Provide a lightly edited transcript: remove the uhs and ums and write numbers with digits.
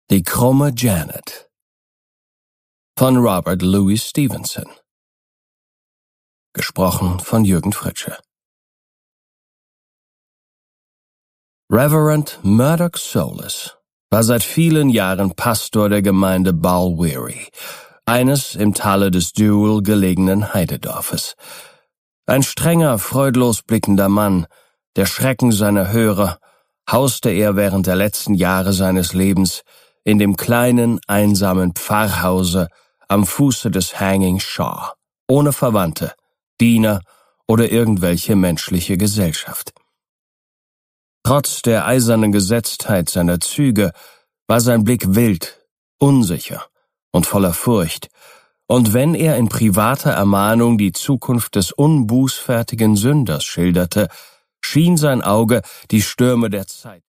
Die krumme Janet von Robert Louis Stevenson. Gesprochen von Jürgen Fritsche. Reverend Murdoch Solus war seit vielen Jahren Pastor der Gemeinde Balweary, eines im Tale des Duel gelegenen Heidedorfes. Ein strenger, freudlos blickender Mann, der Schrecken seiner Hörer, hauste er während der letzten Jahre seines Lebens in dem kleinen, einsamen Pfarrhause am Fuße des Hanging Shaw, ohne Verwandte, Diener oder irgendwelche menschliche Gesellschaft. Trotz der eisernen Gesetztheit seiner Züge war sein Blick wild, unsicher und voller Furcht, und wenn er in privater Ermahnung die Zukunft des unbußfertigen Sünders schilderte, schien sein Auge die Stürme der Zeit